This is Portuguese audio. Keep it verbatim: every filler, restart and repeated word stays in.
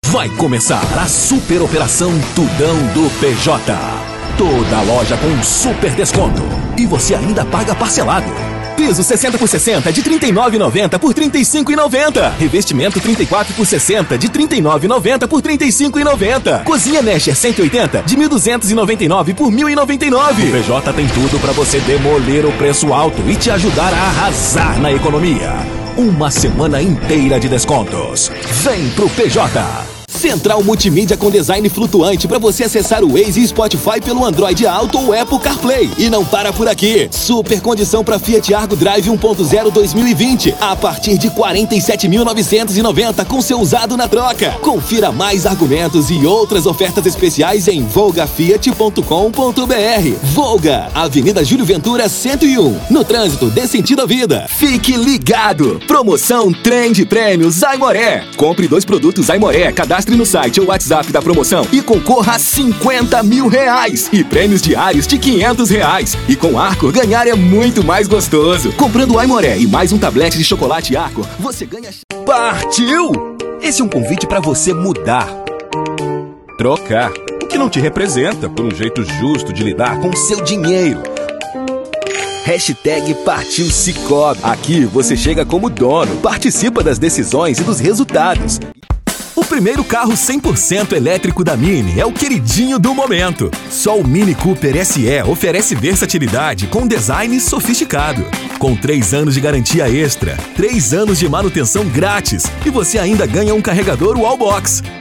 Vai começar a super operação Tudão do P J. Toda loja com um super desconto. E você ainda paga parcelado. Piso sessenta por sessenta de trinta e nove reais e noventa centavos por trinta e cinco reais e noventa centavos. Revestimento trinta e quatro por sessenta de trinta e nove reais e noventa centavos por trinta e cinco reais e noventa centavos. Cozinha Nesher cento e oitenta de mil duzentos e noventa e nove reais por mil e noventa e nove reais. O P J tem tudo para você demolir o preço alto e te ajudar a arrasar na economia. Uma semana inteira de descontos. Vem pro P J. Central Multimídia com design flutuante para você acessar o Waze e Spotify pelo Android Auto ou Apple CarPlay. E não para por aqui. Super condição para Fiat Argo Drive um ponto zero dois mil e vinte a partir de quarenta e sete mil novecentos e noventa com seu usado na troca. Confira mais argumentos e outras ofertas especiais em volga fiat ponto com ponto br. Volga, Avenida Júlio Ventura cento e um. No trânsito, dê sentido à vida. Fique ligado. Promoção Trend Prêmios Aimoré. Compre dois produtos Aimoré, cadastre no site ou WhatsApp da promoção e concorra a cinquenta mil reais e prêmios diários de quinhentos reais. E com Arcor, ganhar é muito mais gostoso. Comprando Aimoré e mais um tablete de chocolate Arcor, você ganha... Partiu! Esse é um convite para você mudar. Trocar o que não te representa por um jeito justo de lidar com o seu dinheiro. Hashtag Partiu Cicobi. Aqui você chega como dono, participa das decisões e dos resultados. O primeiro carro cem por cento elétrico da Mini é o queridinho do momento. Só o Mini Cooper S E oferece versatilidade com design sofisticado. Com três anos de garantia extra, três anos de manutenção grátis e você ainda ganha um carregador Wallbox.